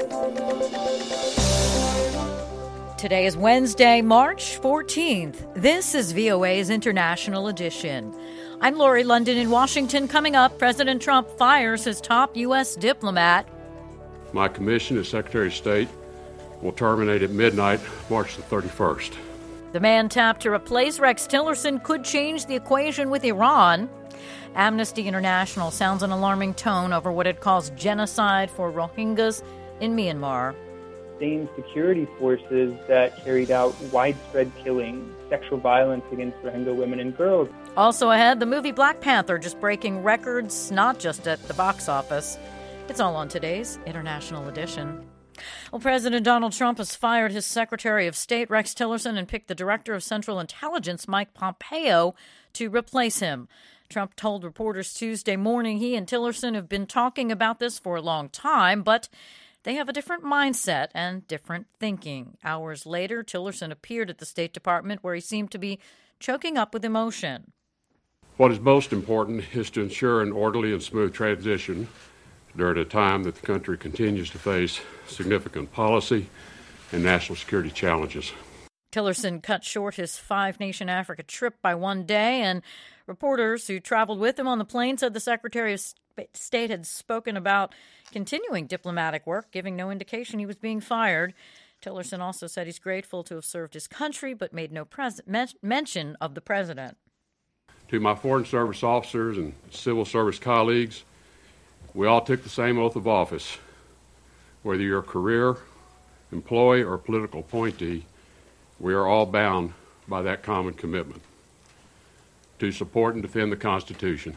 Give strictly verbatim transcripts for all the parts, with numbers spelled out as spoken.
Today is Wednesday, March fourteenth. This is V O A's International Edition. I'm Lori London in Washington. Coming up, President Trump fires his top U S diplomat. My commission as Secretary of State will terminate at midnight, March the thirty-first. The man tapped to replace Rex Tillerson could change the equation with Iran. Amnesty International sounds an alarming tone over what it calls genocide for Rohingyas in Myanmar. Sustained security forces that carried out widespread killing, sexual violence against Rohingya women and girls. Also ahead, the movie Black Panther just breaking records, not just at the box office. It's all on today's International Edition. Well, President Donald Trump has fired his Secretary of State, Rex Tillerson, and picked the Director of Central Intelligence, Mike Pompeo, to replace him. Trump told reporters Tuesday morning he and Tillerson have been talking about this for a long time, but they have a different mindset and different thinking. Hours later, Tillerson appeared at the State Department where he seemed to be choking up with emotion. What is most important is to ensure an orderly and smooth transition during a time that the country continues to face significant policy and national security challenges. Tillerson cut short his five-nation Africa trip by one day, and reporters who traveled with him on the plane said the Secretary of State had spoken about continuing diplomatic work, giving no indication he was being fired. Tillerson also said he's grateful to have served his country, but made no pres- men- mention of the president. To my Foreign Service officers and civil service colleagues, we all took the same oath of office. Whether you're a career, employee, or political appointee, we are all bound by that common commitment to support and defend the Constitution,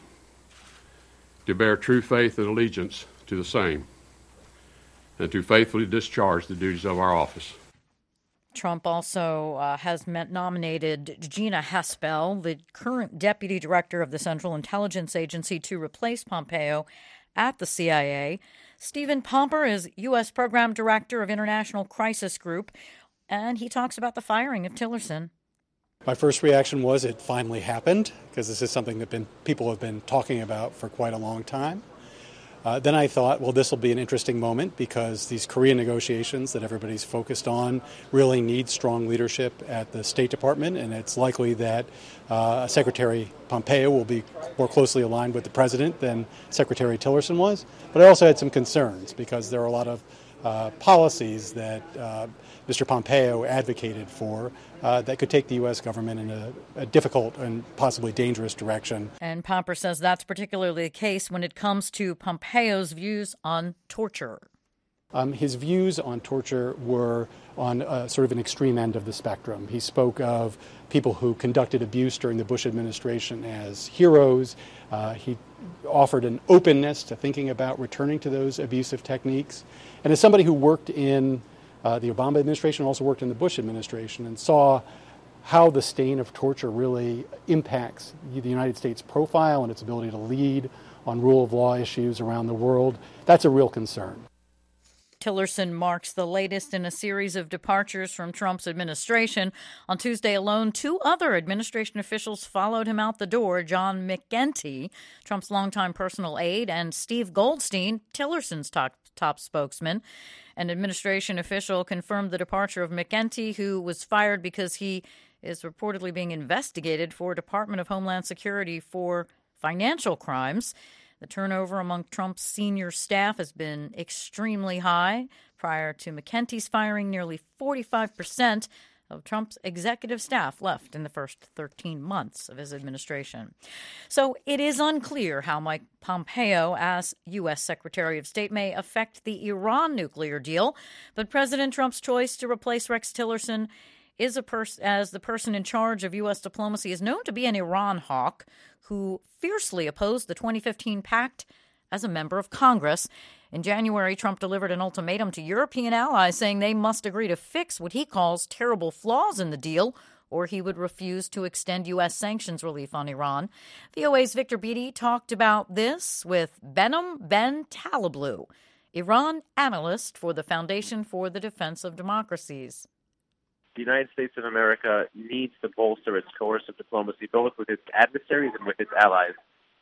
to bear true faith and allegiance to the same, and to faithfully discharge the duties of our office. Trump also uh, has met nominated Gina Haspel, the current deputy director of the Central Intelligence Agency, to replace Pompeo at the C I A. Stephen Pomper is U S Program Director of International Crisis Group, and he talks about the firing of Tillerson. My first reaction was it finally happened, because this is something that been, people have been talking about for quite a long time. Uh, then I thought, well, this will be an interesting moment because these Korean negotiations that everybody's focused on really need strong leadership at the State Department, and it's likely that uh, Secretary Pompeo will be more closely aligned with the president than Secretary Tillerson was. But I also had some concerns because there are a lot of uh, policies that uh, Mister Pompeo advocated for uh, that could take the U S government in a, a difficult and possibly dangerous direction. And Pomper says that's particularly the case when it comes to Pompeo's views on torture. Um, his views on torture were on uh, sort of an extreme end of the spectrum. He spoke of people who conducted abuse during the Bush administration as heroes. Uh, he offered an openness to thinking about returning to those abusive techniques. And as somebody who worked in uh, the Obama administration, also worked in the Bush administration, and saw how the stain of torture really impacts the United States profile and its ability to lead on rule of law issues around the world, that's a real concern. Tillerson marks the latest in a series of departures from Trump's administration. On Tuesday alone, two other administration officials followed him out the door: John McEntee, Trump's longtime personal aide, and Steve Goldstein, Tillerson's top, top spokesman. An administration official confirmed the departure of McEntee, who was fired because he is reportedly being investigated for Department of Homeland Security for financial crimes. The turnover among Trump's senior staff has been extremely high. Prior to McEntee's firing, nearly forty-five percent of Trump's executive staff left in the first thirteen months of his administration. So it is unclear how Mike Pompeo, as U S Secretary of State, may affect the Iran nuclear deal. But President Trump's choice to replace Rex Tillerson is a pers- as the person in charge of U S diplomacy is known to be an Iran hawk who fiercely opposed the twenty fifteen pact as a member of Congress. In January, Trump delivered an ultimatum to European allies saying they must agree to fix what he calls terrible flaws in the deal, or he would refuse to extend U S sanctions relief on Iran. V O A's Victor Beattie talked about this with Behnam Ben Taleblu, Iran analyst for the Foundation for the Defense of Democracies. The United States of America needs to bolster its coercive diplomacy, both with its adversaries and with its allies.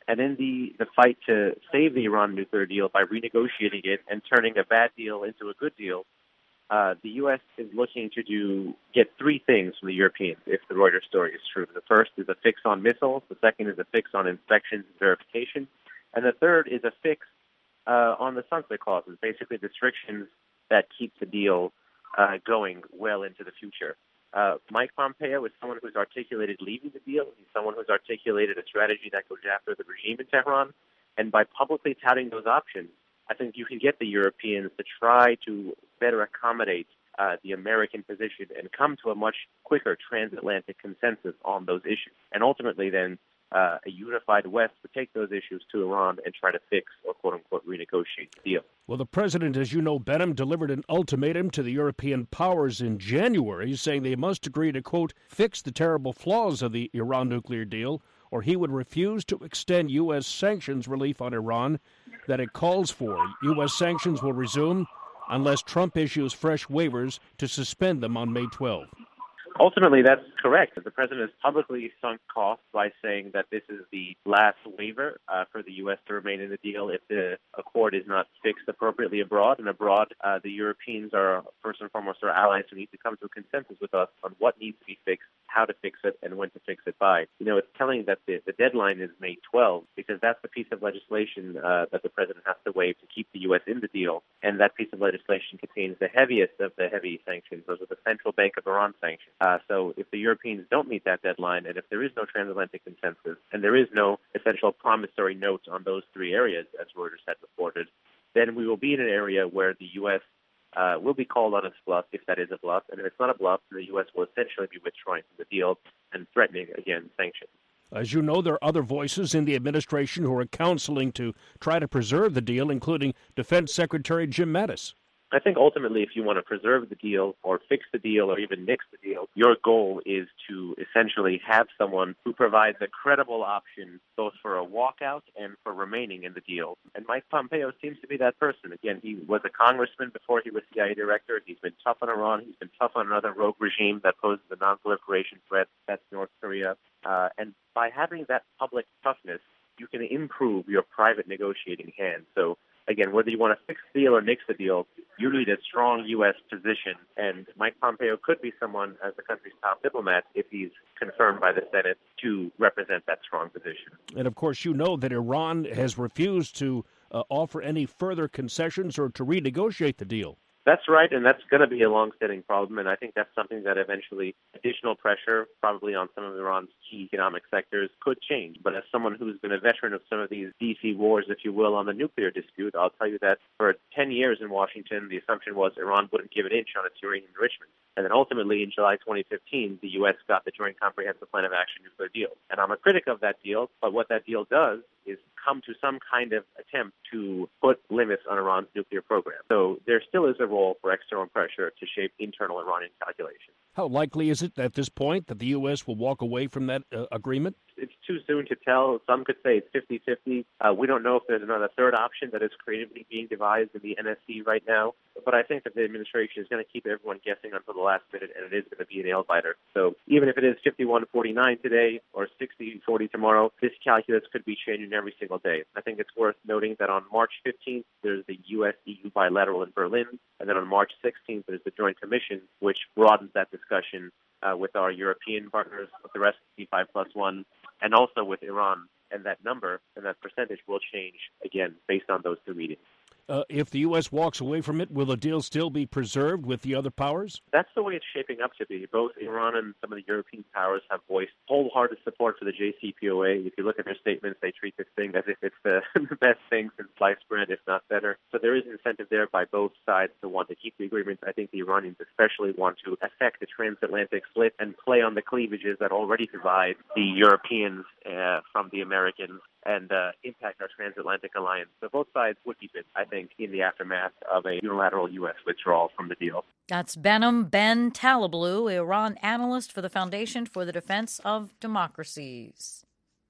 And in the, the fight to save the Iran nuclear deal by renegotiating it and turning a bad deal into a good deal, uh, the U S is looking to do get three things from the Europeans, if the Reuters story is true. The first is a fix on missiles. The second is a fix on inspections and verification. And the third is a fix uh, on the sunset clauses, basically restrictions that keep the deal uh, going well into the future. Uh, Mike Pompeo is someone who's articulated leaving the deal. He's someone who's articulated a strategy that goes after the regime in Tehran. And by publicly touting those options, I think you can get the Europeans to try to better accommodate uh, the American position and come to a much quicker transatlantic consensus on those issues. And ultimately then uh, a unified West would take those issues to Iran and try to fix or quote-unquote renegotiate the deal. Well, the president, as you know, Benham, delivered an ultimatum to the European powers in January saying they must agree to, quote, fix the terrible flaws of the Iran nuclear deal, or he would refuse to extend U S sanctions relief on Iran that it calls for. U S sanctions will resume unless Trump issues fresh waivers to suspend them on May twelfth. Ultimately, that's correct. The president has publicly sunk costs by saying that this is the last waiver uh, for the U S to remain in the deal if the accord is not fixed appropriately abroad. And abroad, uh, the Europeans are, first and foremost, our allies who need to come to a consensus with us on what needs to be fixed, how to fix it, and when to fix it by. You know, it's telling that the, the deadline is May twelfth because that's the piece of legislation uh, that the president has to waive to keep the U S in the deal. And that piece of legislation contains the heaviest of the heavy sanctions. Those are the Central Bank of Iran sanctions. Uh, so if the Europeans don't meet that deadline, and if there is no transatlantic consensus, and there is no essential promissory note on those three areas, as Reuters had reported, then we will be in an area where the U S uh, will be called on its bluff, if that is a bluff. And if it's not a bluff, then the U S will essentially be withdrawing from the deal and threatening, again, sanctions. As you know, there are other voices in the administration who are counseling to try to preserve the deal, including Defense Secretary Jim Mattis. I think ultimately if you want to preserve the deal or fix the deal or even nix the deal, your goal is to essentially have someone who provides a credible option both for a walkout and for remaining in the deal. And Mike Pompeo seems to be that person. Again, he was a congressman before he was C I A director. He's been tough on Iran. He's been tough on another rogue regime that poses a non-proliferation threat. That's North Korea. Uh, and by having that public toughness, you can improve your private negotiating hand. So again, whether you want to fix the deal or nix the deal, you need a strong U S position. And Mike Pompeo could be someone, as the country's top diplomat, if he's confirmed by the Senate, to represent that strong position. And, of course, you know that Iran has refused to uh, offer any further concessions or to renegotiate the deal. That's right, and that's going to be a long-standing problem, and I think that's something that eventually additional pressure, probably on some of Iran's key economic sectors, could change. But as someone who's been a veteran of some of these D C wars, if you will, on the nuclear dispute, I'll tell you that for ten years in Washington, the assumption was Iran wouldn't give an inch on its uranium enrichment. And then ultimately, in July twenty fifteen, the U S got the Joint Comprehensive Plan of Action nuclear deal. And I'm a critic of that deal, but what that deal does is come to some kind of attempt to put limits on Iran's nuclear program. So there still is a role for external pressure to shape internal Iranian calculations. How likely is it at this point that the U S will walk away from that uh, agreement? It's too soon to tell. Some could say it's fifty-fifty. Uh, we don't know if there's another third option that is creatively being devised in the N S C right now. But I think that the administration is going to keep everyone guessing until the last minute, and it is going to be a nail-biter. So even if it is fifty-one forty-nine today or sixty forty tomorrow, this calculus could be changing every single day. I think it's worth noting that on March fifteenth, there's the U S E U bilateral in Berlin, and then on March sixteenth, there's the Joint Commission, which broadens that discussion uh, with our European partners, with the rest of P five plus one, and also with Iran. And that number and that percentage will change, again, based on those two meetings. Uh, if the U S walks away from it, will the deal still be preserved with the other powers? That's the way it's shaping up to be. Both Iran and some of the European powers have voiced wholehearted support for the J C P O A. If you look at their statements, they treat this thing as if it's the, the best thing since sliced bread, if not better. So there is incentive there by both sides to want to keep the agreement. I think the Iranians especially want to affect the transatlantic split and play on the cleavages that already divide the Europeans uh, from the Americans and uh, impact our transatlantic alliance. So both sides would keep it, I think, in the aftermath of a unilateral U S withdrawal from the deal. That's Behnam Ben Taleblu, Iran analyst for the Foundation for the Defense of Democracies.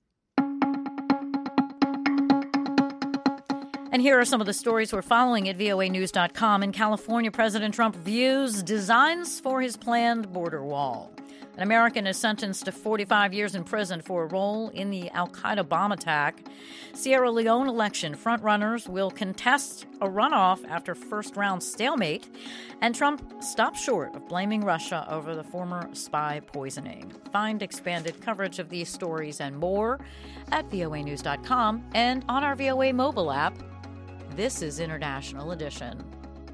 And here are some of the stories we're following at V O A news dot com. In California, President Trump views designs for his planned border wall. An American is sentenced to forty-five years in prison for a role in the al-Qaeda bomb attack. Sierra Leone election frontrunners will contest a runoff after first-round stalemate. And Trump stopped short of blaming Russia over the former spy poisoning. Find expanded coverage of these stories and more at V O A news dot com and on our V O A mobile app. This is International Edition.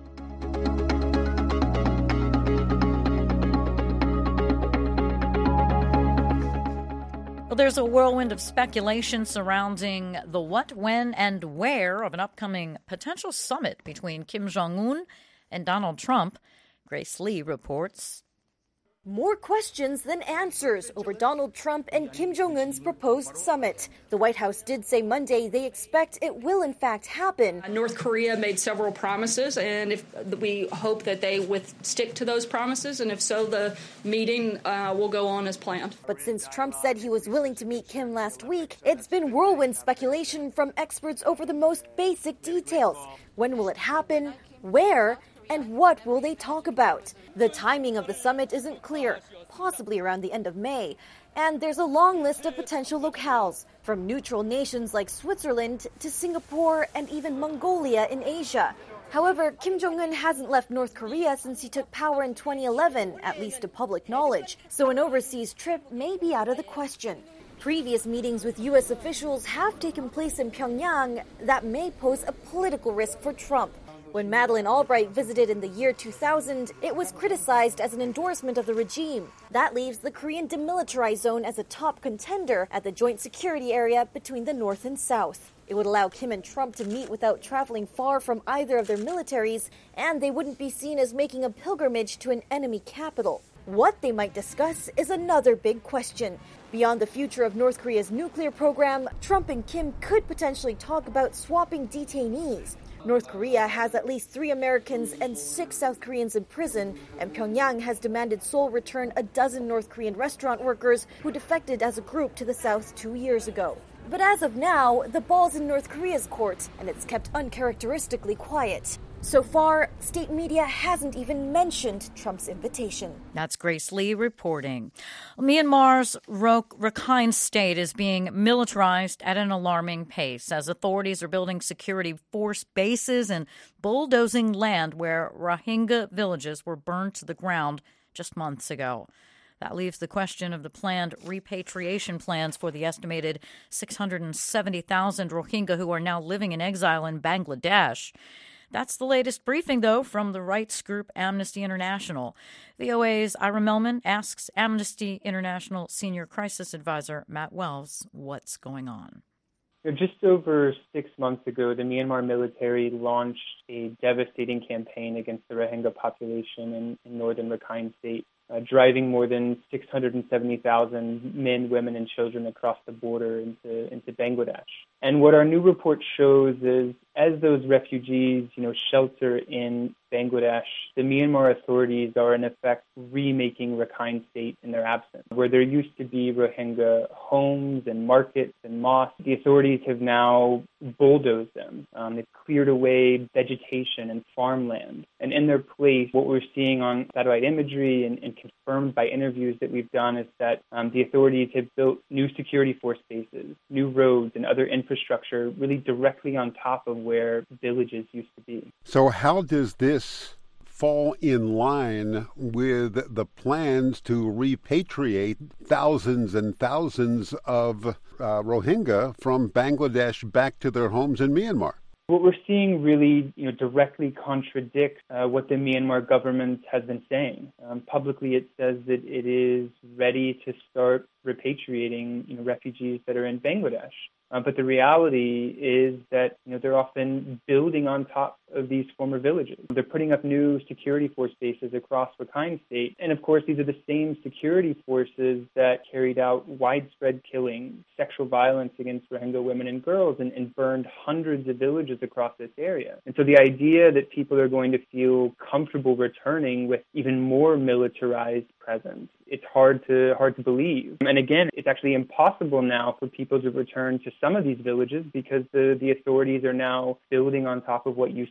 Well, there's a whirlwind of speculation surrounding the what, when, and where of an upcoming potential summit between Kim Jong-un and Donald Trump. Grace Lee reports. More questions than answers over Donald Trump and Kim Jong-un's proposed summit. The White House did say Monday they expect it will in fact happen. North Korea made several promises, and if we hope that they with stick to those promises, and if so, the meeting uh, will go on as planned. But since Trump said he was willing to meet Kim last week, it's been whirlwind speculation from experts over the most basic details. When will it happen? Where? And what will they talk about? The timing of the summit isn't clear, possibly around the end of May. And there's a long list of potential locales, from neutral nations like Switzerland to Singapore and even Mongolia in Asia. However, Kim Jong-un hasn't left North Korea since he took power in twenty eleven, at least to public knowledge. So an overseas trip may be out of the question. Previous meetings with U S officials have taken place in Pyongyang that may pose a political risk for Trump. When Madeleine Albright visited in the year two thousand, it was criticized as an endorsement of the regime. That leaves the Korean demilitarized zone as a top contender at the joint security area between the North and South. It would allow Kim and Trump to meet without traveling far from either of their militaries, and they wouldn't be seen as making a pilgrimage to an enemy capital. What they might discuss is another big question. Beyond the future of North Korea's nuclear program, Trump and Kim could potentially talk about swapping detainees. North Korea has at least three Americans and six South Koreans in prison, and Pyongyang has demanded Seoul return a dozen North Korean restaurant workers who defected as a group to the South two years ago. But as of now, the ball's in North Korea's court, and it's kept uncharacteristically quiet. So far, state media hasn't even mentioned Trump's invitation. That's Grace Lee reporting. Myanmar's Rakhine State is being militarized at an alarming pace as authorities are building security force bases and bulldozing land where Rohingya villages were burned to the ground just months ago. That leaves the question of the planned repatriation plans for the estimated six hundred seventy thousand Rohingya who are now living in exile in Bangladesh. That's the latest briefing, though, from the rights group Amnesty International. V O A's Ira Melman asks Amnesty International Senior Crisis Advisor Matt Wells what's going on. Just over six months ago, the Myanmar military launched a devastating campaign against the Rohingya population in, in northern Rakhine State, uh, driving more than six hundred seventy thousand men, women, and children across the border into, into Bangladesh. And what our new report shows is, as those refugees, you know, shelter in Bangladesh, the Myanmar authorities are in effect remaking Rakhine State in their absence. Where there used to be Rohingya homes and markets and mosques, the authorities have now bulldozed them. Um, they've cleared away vegetation and farmland. And in their place, what we're seeing on satellite imagery and, and confirmed by interviews that we've done is that um, the authorities have built new security force bases, new roads, and other infrastructure really directly on top of where villages used to be. So how does this fall in line with the plans to repatriate thousands and thousands of uh, Rohingya from Bangladesh back to their homes in Myanmar? What we're seeing really, you know, directly contradicts uh, what the Myanmar government has been saying. Um, publicly, it says that it is ready to start repatriating, you know, refugees that are in Bangladesh. Uh, but the reality is that, you know, they're often building on top of these former villages. They're putting up new security force bases across Rakhine State. And of course, these are the same security forces that carried out widespread killing, sexual violence against Rohingya women and girls, and, and burned hundreds of villages across this area. And so the idea that people are going to feel comfortable returning with even more militarized presence, it's hard to hard to believe. And again, it's actually impossible now for people to return to some of these villages because the, the authorities are now building on top of what used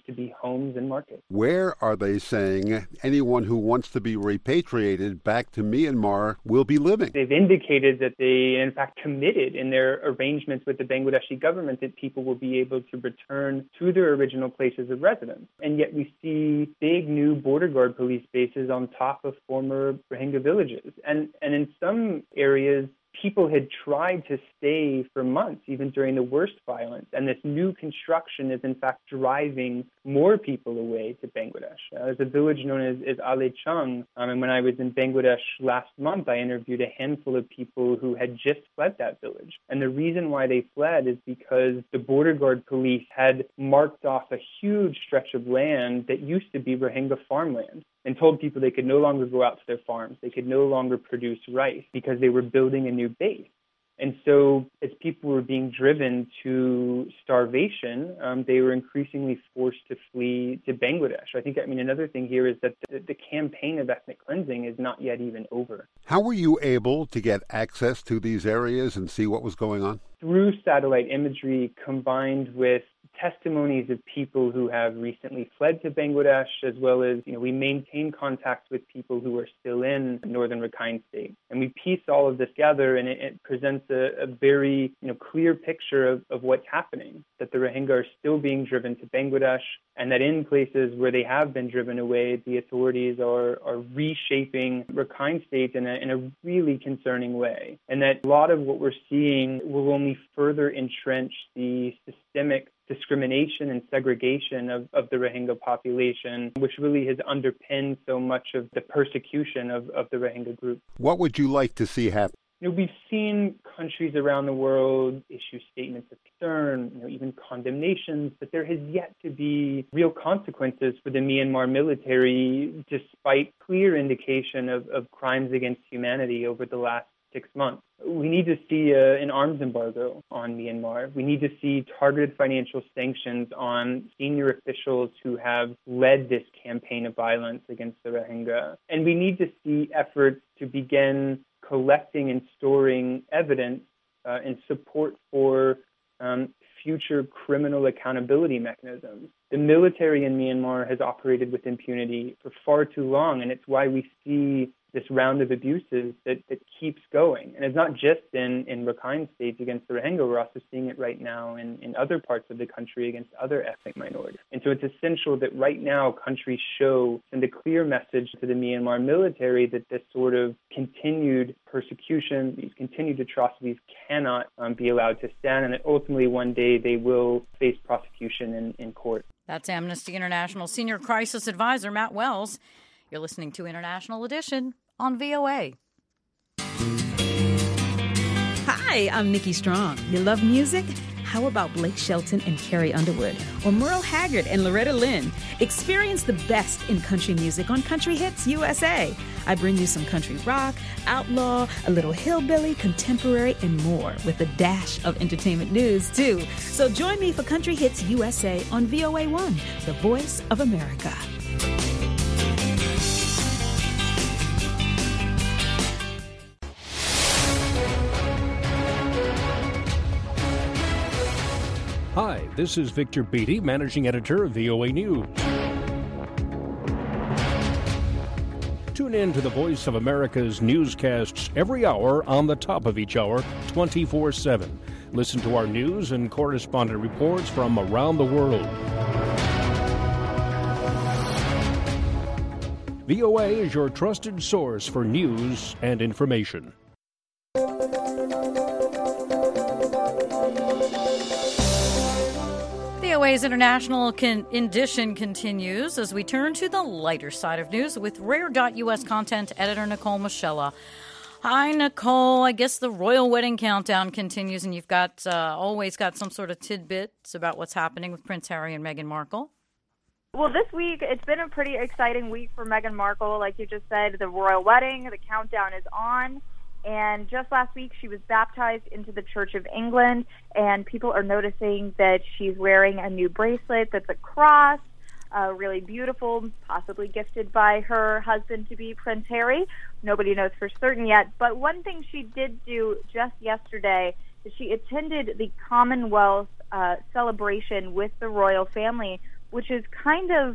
to be homes and markets. Where are they saying anyone who wants to be repatriated back to Myanmar will be living? They've indicated that they, in fact, committed in their arrangements with the Bangladeshi government that people will be able to return to their original places of residence. And yet we see big new border guard police bases on top of former Rohingya villages. And, and in some areas, people had tried to stay for months, even during the worst violence. And this new construction is, in fact, driving more people away to Bangladesh. Uh, there's a village known as, as Ale Chung. Um, and when I was in Bangladesh last month, I interviewed a handful of people who had just fled that village. And the reason why they fled is because the border guard police had marked off a huge stretch of land that used to be Rohingya farmland, and told people they could no longer go out to their farms. They could no longer produce rice because they were building a new base. And so as people were being driven to starvation, um, they were increasingly forced to flee to Bangladesh. I think, I mean, another thing here is that the, the campaign of ethnic cleansing is not yet even over. How were you able to get access to these areas and see what was going on? Through satellite imagery combined with testimonies of people who have recently fled to Bangladesh, as well as, you know, we maintain contacts with people who are still in northern Rakhine State. And we piece all of this together, and it, it presents a, a very, you know, clear picture of, of what's happening, that the Rohingya are still being driven to Bangladesh, and that in places where they have been driven away, the authorities are, are reshaping Rakhine State in a, in a really concerning way. And that a lot of what we're seeing will only further entrench the systemic discrimination and segregation of, of the Rohingya population, which really has underpinned so much of the persecution of, of the Rohingya group. What would you like to see happen? You know, we've seen countries around the world issue statements of concern, you know, even condemnations, but there has yet to be real consequences for the Myanmar military, despite clear indication of, of crimes against humanity over the last six months. We need to see uh, an arms embargo on Myanmar. We need to see targeted financial sanctions on senior officials who have led this campaign of violence against the Rohingya. And we need to see efforts to begin collecting and storing evidence uh, in support for um, future criminal accountability mechanisms. The military in Myanmar has operated with impunity for far too long, and it's why we see this round of abuses that, that keeps going. And it's not just in, in Rakhine State against the Rohingya, we're also seeing it right now in, in other parts of the country against other ethnic minorities. And so it's essential that right now countries show, send a clear message to the Myanmar military that this sort of continued persecution, these continued atrocities cannot um, be allowed to stand, and that ultimately one day they will face prosecution in, in court. That's Amnesty International Senior Crisis Advisor Matt Wells. You're listening to International Edition on V O A. Hi, I'm Nikki Strong. You love music? How about Blake Shelton and Carrie Underwood? Or Merle Haggard and Loretta Lynn? Experience the best in country music on Country Hits U S A. I bring you some country rock, outlaw, a little hillbilly, contemporary, and more, with a dash of entertainment news, too. So join me for Country Hits U S A on V O A one, the voice of America. Hi, this is Victor Beattie, Managing Editor of V O A News. Tune in to the Voice of America's newscasts every hour on the top of each hour, twenty-four seven. Listen to our news and correspondent reports from around the world. V O A is your trusted source for news and information. V O A's International con- Edition continues as we turn to the lighter side of news with Rare dot U S content editor Nicole Michella. Hi, Nicole. I guess the royal wedding countdown continues, and you've got uh, always got some sort of tidbits about what's happening with Prince Harry and Meghan Markle. Well, this week, it's been a pretty exciting week for Meghan Markle. Like you just said, the royal wedding, the countdown is on. And just last week, she was baptized into the Church of England, and people are noticing that she's wearing a new bracelet that's a cross, uh, really beautiful, possibly gifted by her husband-to-be, Prince Harry. Nobody knows for certain yet. But one thing she did do just yesterday is she attended the Commonwealth uh, celebration with the royal family which is kind of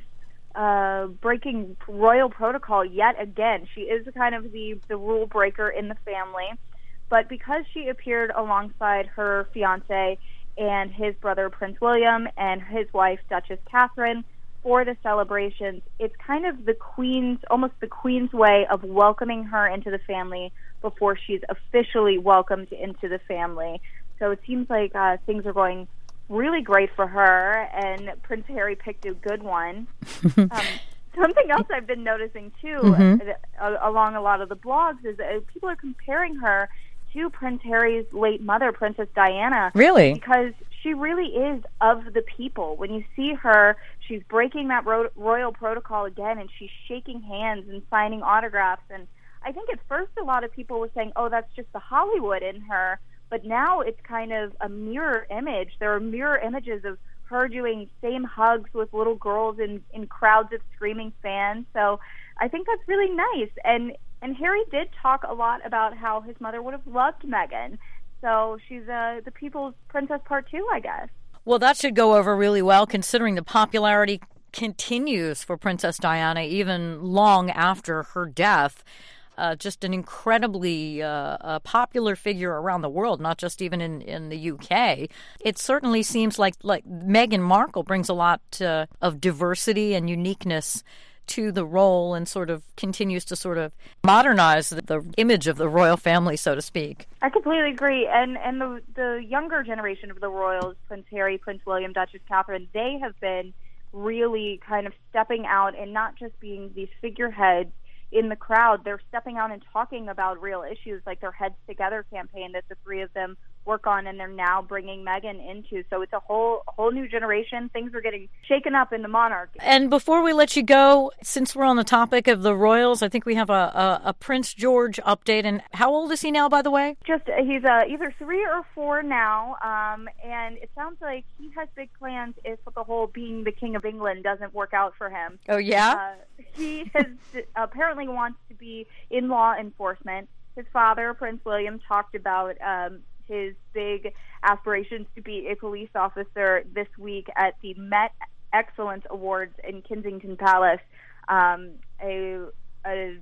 uh, breaking royal protocol yet again. She is kind of the, the rule breaker in the family. But because she appeared alongside her fiancé and his brother, Prince William, and his wife, Duchess Catherine, for the celebrations, it's kind of the Queen's, almost the Queen's way of welcoming her into the family before she's officially welcomed into the family. So it seems like uh, things are going really great for her, and Prince Harry picked a good one. um, something else I've been noticing, too, mm-hmm. uh, along a lot of the blogs, is that people are comparing her to Prince Harry's late mother, Princess Diana. Really? Because she really is of the people. When you see her, she's breaking that ro- royal protocol again, and she's shaking hands and signing autographs. And I think at first a lot of people were saying, oh, that's just the Hollywood in her. But now it's kind of a mirror image. There are mirror images of her doing same hugs with little girls in, in crowds of screaming fans. So I think that's really nice. And and Harry did talk a lot about how his mother would have loved Meghan. So she's uh, the people's princess part two, I guess. Well, that should go over really well, considering the popularity continues for Princess Diana even long after her death. Uh, just an incredibly uh, uh, popular figure around the world, not just even in, in the U K. It certainly seems like, like Meghan Markle brings a lot uh, of diversity and uniqueness to the role and sort of continues to sort of modernize the, the image of the royal family, so to speak. I completely agree. And and the, the younger generation of the royals, Prince Harry, Prince William, Duchess Catherine, they have been really kind of stepping out and not just being these figureheads in the crowd. They're stepping out and talking about real issues, like their Heads Together campaign that the three of them work on, and they're now bringing Meghan into. So it's a whole whole new generation. Things are getting shaken up in the monarchy. And before we let you go, since we're on the topic of the royals, I think we have a, a, a Prince George update. And how old is he now, by the way? Just he's uh, either three or four now, um, and it sounds like he has big plans if the whole being the King of England doesn't work out for him. Oh, yeah? Uh, he has apparently wants to be in law enforcement. His father, Prince William, talked about um, his big aspirations to be a police officer this week at the Met Excellence Awards in Kensington Palace. Um, a, a,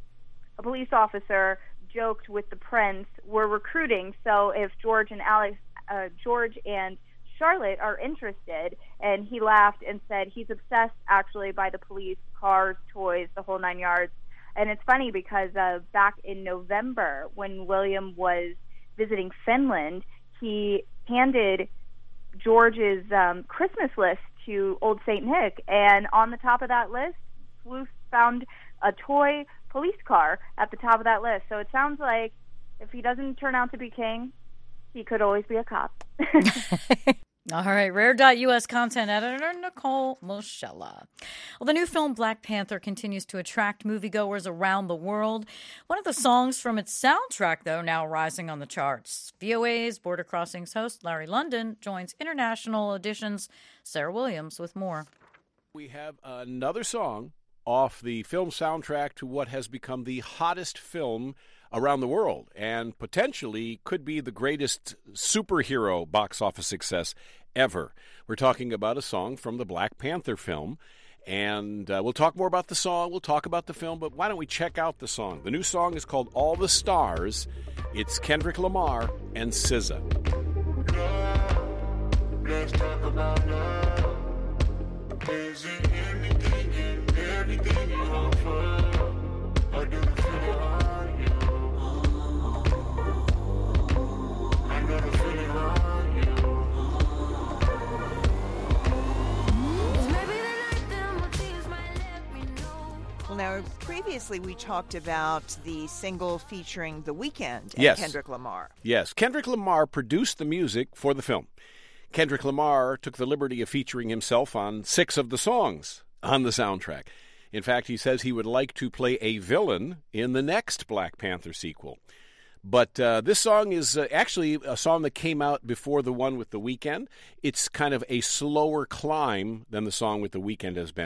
a police officer joked with the prince, "We're recruiting, so if George and Alex, uh, George and Charlotte are interested," and he laughed and said he's obsessed actually by the police, cars, toys, the whole nine yards. And it's funny because uh, back in November, when William was visiting Finland, he handed George's um, Christmas list to Old Saint Nick, and on the top of that list, Sleuth found a toy police car at the top of that list. So it sounds like if he doesn't turn out to be king, he could always be a cop. All right, Rare dot U S content editor Nicole Moschella. Well, the new film Black Panther continues to attract moviegoers around the world. One of the songs from its soundtrack, though, now rising on the charts. V O A's Border Crossings host Larry London joins International Edition's Sarah Williams with more. We have another song off the film soundtrack to what has become the hottest film around the world and potentially could be the greatest superhero box office success ever. We're talking about a song from the Black Panther film, and uh, we'll talk more about the song, we'll talk about the film, but why don't we check out the song? The new song is called All the Stars. It's Kendrick Lamar and S Z A. Let's talk about love. Is it anything and everything you offer? I do feel on you. I got a feeling on you. Well, now, previously we talked about the single featuring The Weeknd and yes. Kendrick Lamar. Yes, Kendrick Lamar produced the music for the film. Kendrick Lamar took the liberty of featuring himself on six of the songs on the soundtrack. In fact, he says he would like to play a villain in the next Black Panther sequel. But uh, this song is uh, actually a song that came out before the one with The Weeknd. It's kind of a slower climb than the song with The Weeknd has been.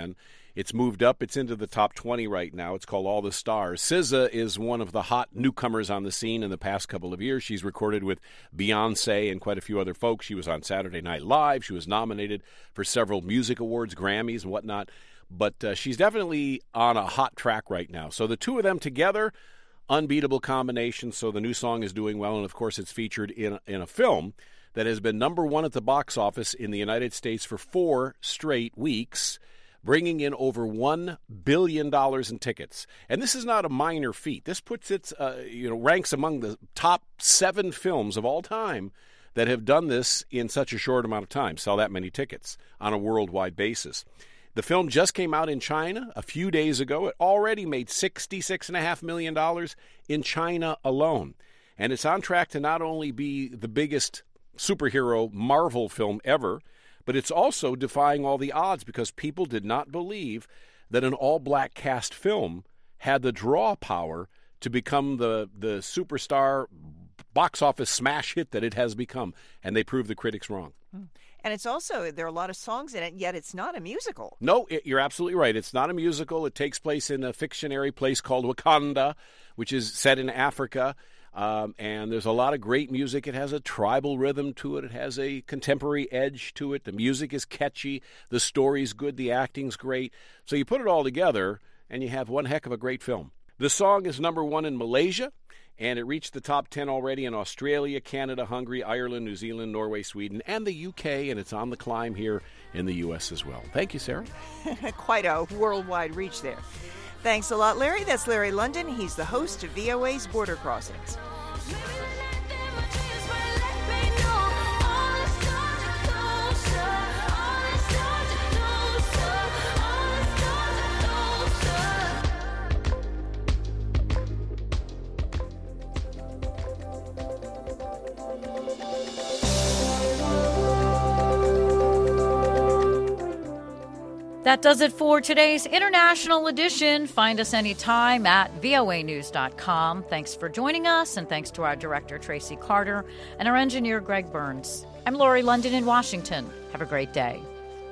It's moved up. It's into the top twenty right now. It's called All the Stars. S Z A is one of the hot newcomers on the scene in the past couple of years. She's recorded with Beyonce and quite a few other folks. She was on Saturday Night Live. She was nominated for several music awards, Grammys and whatnot. But uh, she's definitely on a hot track right now. So the two of them together, unbeatable combination. So the new song is doing well. And, of course, it's featured in, in a film that has been number one at the box office in the United States for four straight weeks, bringing in over one billion dollars in tickets. And this is not a minor feat. This puts it, uh, you know, ranks among the top seven films of all time that have done this in such a short amount of time, sell that many tickets on a worldwide basis. The film just came out in China a few days ago. It already made sixty-six point five million dollars in China alone. And it's on track to not only be the biggest superhero Marvel film ever, but it's also defying all the odds because people did not believe that an all-black cast film had the draw power to become the, the superstar box office smash hit that it has become. And they proved the critics wrong. And it's also, there are a lot of songs in it, yet it's not a musical. No, it, you're absolutely right. It's not a musical. It takes place in a fictionary place called Wakanda, which is set in Africa. Um, and there's a lot of great music. It has a tribal rhythm to it. It has a contemporary edge to it. The music is catchy. The story's good. The acting's great. So you put it all together, and you have one heck of a great film. The song is number one in Malaysia, and it reached the top ten already in Australia, Canada, Hungary, Ireland, New Zealand, Norway, Sweden, and the U K, and it's on the climb here in the U S as well. Thank you, Sarah. Quite a worldwide reach there. Thanks a lot, Larry. That's Larry London. He's the host of V O A's Border Crossings. That does it for today's International Edition. Find us anytime at voa news dot com. Thanks for joining us, and thanks to our director, Tracy Carter, and our engineer, Greg Burns. I'm Lori London in Washington. Have a great day.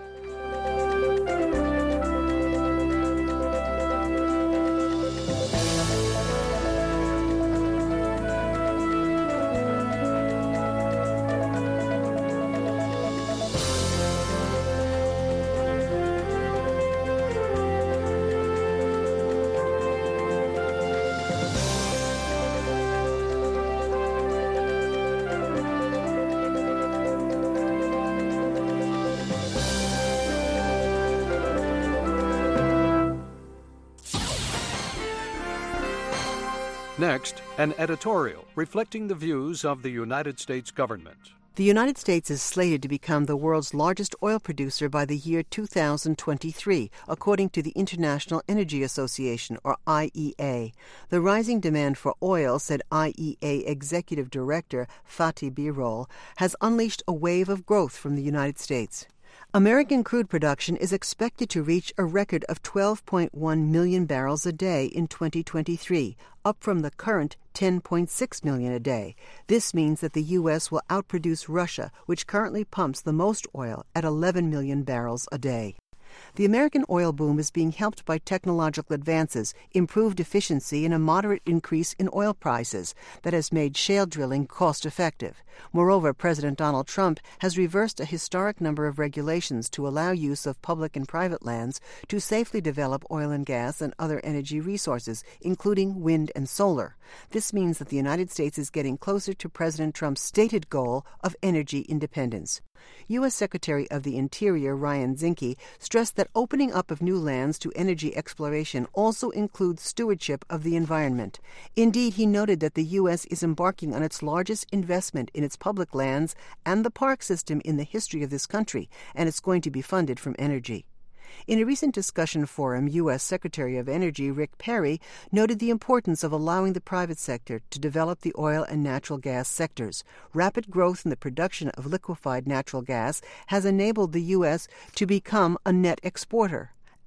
Next, an editorial reflecting the views of the United States government. The United States is slated to become the world's largest oil producer by the year two thousand twenty-three, according to the International Energy Association, or I E A. The rising demand for oil, said I E A Executive Director Fatih Birol, has unleashed a wave of growth from the United States. American crude production is expected to reach a record of twelve point one million barrels a day in twenty twenty-three, up from the current ten point six million a day. This means that the U S will outproduce Russia, which currently pumps the most oil at eleven million barrels a day. The American oil boom is being helped by technological advances, improved efficiency, and a moderate increase in oil prices that has made shale drilling cost-effective. Moreover, President Donald Trump has reversed a historic number of regulations to allow use of public and private lands to safely develop oil and gas and other energy resources, including wind and solar. This means that the United States is getting closer to President Trump's stated goal of energy independence. U S Secretary of the Interior Ryan Zinke stressed that opening up of new lands to energy exploration also includes stewardship of the environment. Indeed, he noted that the U S is embarking on its largest investment in its public lands and the park system in the history of this country, and it's going to be funded from energy. In a recent discussion forum, U S Secretary of Energy Rick Perry noted the importance of allowing the private sector to develop the oil and natural gas sectors. Rapid growth in the production of liquefied natural gas has enabled the U S to become a net exporter.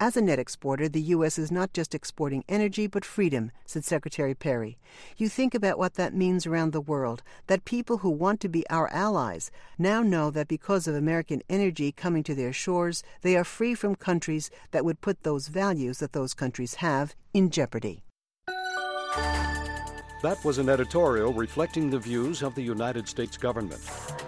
As a net exporter, the U S is not just exporting energy, but freedom, said Secretary Perry. You think about what that means around the world, that people who want to be our allies now know that because of American energy coming to their shores, they are free from countries that would put those values that those countries have in jeopardy. That was an editorial reflecting the views of the United States government.